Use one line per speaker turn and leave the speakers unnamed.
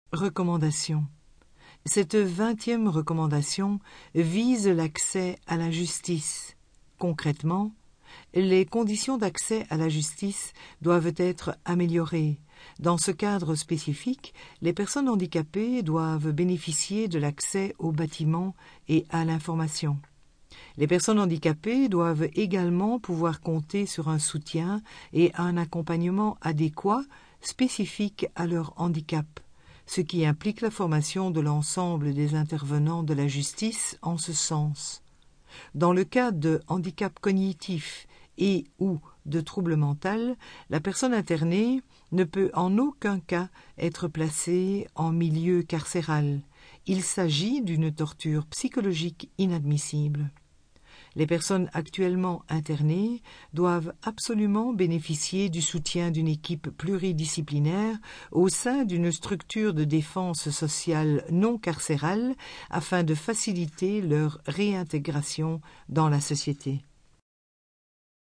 Recommandation. Cette 20e recommandation vise l'accès à la justice. Concrètement, les conditions d'accès à la justice doivent être améliorées. Dans ce cadre spécifique, les personnes handicapées doivent bénéficier de l'accès aux bâtiments et à l'information. Les personnes handicapées doivent également pouvoir compter sur un soutien et un accompagnement adéquat spécifiques à leur handicap, ce qui implique la formation de l'ensemble des intervenants de la justice en ce sens. Dans le cas de handicap cognitif et ou de trouble mental, la personne internée ne peut en aucun cas être placée en milieu carcéral. Il s'agit d'une torture psychologique inadmissible. Les personnes actuellement internées doivent absolument bénéficier du soutien d'une équipe pluridisciplinaire au sein d'une structure de défense sociale non carcérale afin de faciliter leur réintégration dans la société.